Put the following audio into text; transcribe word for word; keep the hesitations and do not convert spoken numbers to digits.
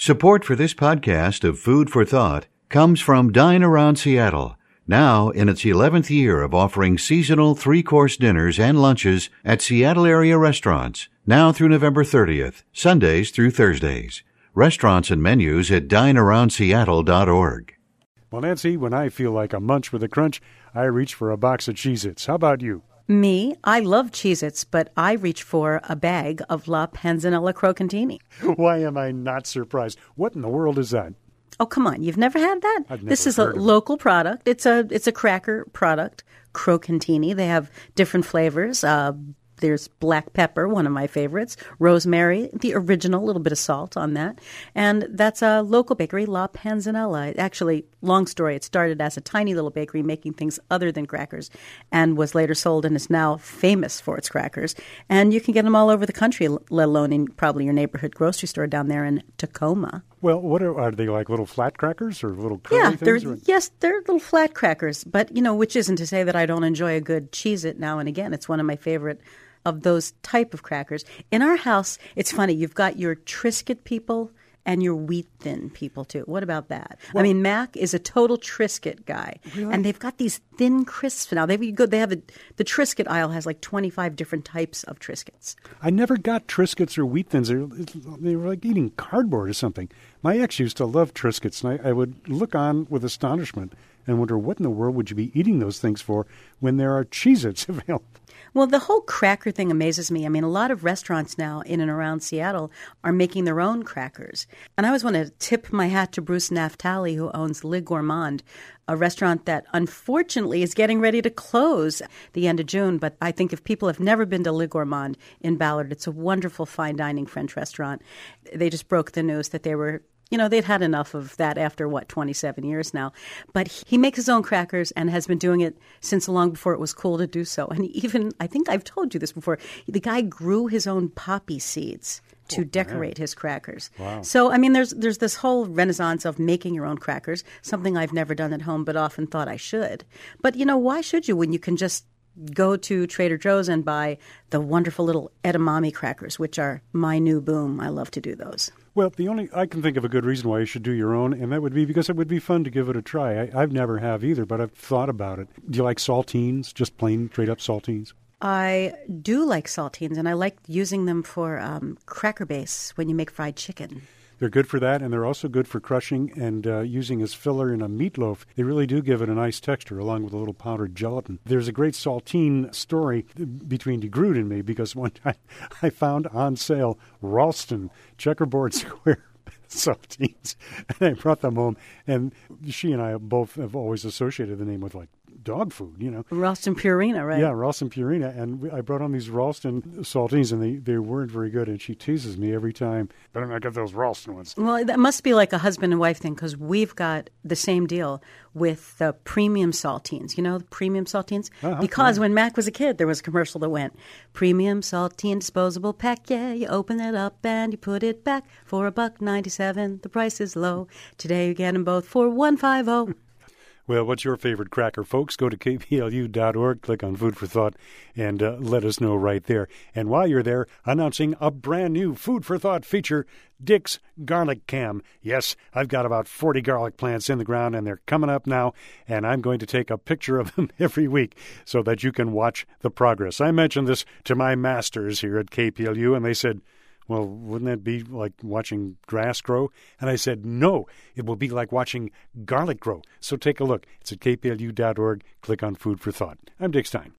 Support for this podcast of Food for Thought comes from Dine Around Seattle, now in its eleventh year of offering seasonal three-course dinners and lunches at Seattle area restaurants, now through November thirtieth, Sundays through Thursdays. Restaurants and menus at dine around seattle dot org. Well, Nancy, when I feel like a munch with a crunch, I reach for a box of Cheez-Its. How about you? Me, I love Cheez-Its, but I reach for a bag of La Panzanella Croccantini. Why am I not surprised? What in the world is that? Oh, come on. You've never had that? I've never This is heard a of it. local product. It's a it's a cracker product, Croccantini. They have different flavors. Uh, there's black pepper, one of my favorites, rosemary, the original, a little bit of salt on that. And that's a local bakery, La Panzanella. Actually, long story, it started as a tiny little bakery making things other than crackers and was later sold and is now famous for its crackers. And you can get them all over the country, let alone in probably your neighborhood grocery store down there in Tacoma. Well, what are, are they, like little flat crackers or little curly Yeah, they're, things? Or- yes, they're little flat crackers. But, you know, which isn't to say that I don't enjoy a good Cheez-It now and again. It's one of my favorite of those type of crackers. In our house, it's funny. You've got your Triscuit people and your wheat thin people, too. What about that? Well, I mean, Mac is a total Triscuit guy. Really? And they've got these thin crisps now. They've go, they have a, the Triscuit aisle has like twenty-five different types of Triscuits. I never got Triscuits or wheat thins. They were, they were like eating cardboard or something. My ex used to love Triscuits, and I, I would look on with astonishment and wonder, what in the world would you be eating those things for when there are Cheez-Its available? Well, the whole cracker thing amazes me. I mean, a lot of restaurants now in and around Seattle are making their own crackers. And I always want to tip my hat to Bruce Naftali, who owns Le Gourmand, a restaurant that unfortunately is getting ready to close the end of June. But I think if people have never been to Le Gourmand in Ballard, it's a wonderful fine dining French restaurant. They just broke the news that they were You know, they'd had enough of that after, what, twenty-seven years now. But he makes his own crackers and has been doing it since long before it was cool to do so. And he even, I think I've told you this before, the guy grew his own poppy seeds to Oh, decorate man. his crackers. Wow. So, I mean, there's there's this whole renaissance of making your own crackers, something I've never done at home but often thought I should. But, you know, why should you when you can just go to Trader Joe's and buy the wonderful little edamame crackers, which are my new boom. I love to do those. Well, the only I can think of a good reason why you should do your own, and that would be because it would be fun to give it a try. I, I've never have either, but I've thought about it. Do you like saltines, just plain, straight-up saltines? I do like saltines, and I like using them for um, cracker base when you make fried chicken. They're good for that, and they're also good for crushing and uh, using as filler in a meatloaf. They really do give it a nice texture, along with a little powdered gelatin. There's a great saltine story between DeGroot and me, because one time I found on sale Ralston checkerboard square saltines, and I brought them home. And she and I both have always associated the name with, like, dog food, you know. Ralston Purina, right? Yeah, Ralston Purina. And we, I brought on these Ralston saltines, and they, they weren't very good. And she teases me every time, better not get those Ralston ones. Well, that must be like a husband and wife thing, because we've got the same deal with the premium saltines. You know, the premium saltines? Uh-huh, because yeah. when Mac was a kid, there was a commercial that went, premium saltine disposable pack, yeah, you open it up and you put it back for a buck ninety-seven. The price is low. Today you get them both for one fifty. Well, what's your favorite cracker, folks? Go to K P L U dot org, click on Food for Thought, and uh, let us know right there. And while you're there, announcing a brand new Food for Thought feature, Dick's Garlic Cam. Yes, I've got about forty garlic plants in the ground, and they're coming up now, and I'm going to take a picture of them every week so that you can watch the progress. I mentioned this to my masters here at K P L U, and they said, well, wouldn't that be like watching grass grow? And I said, no, it will be like watching garlic grow. So take a look. It's at K P L U dot org. Click on Food for Thought. I'm Dick Stein.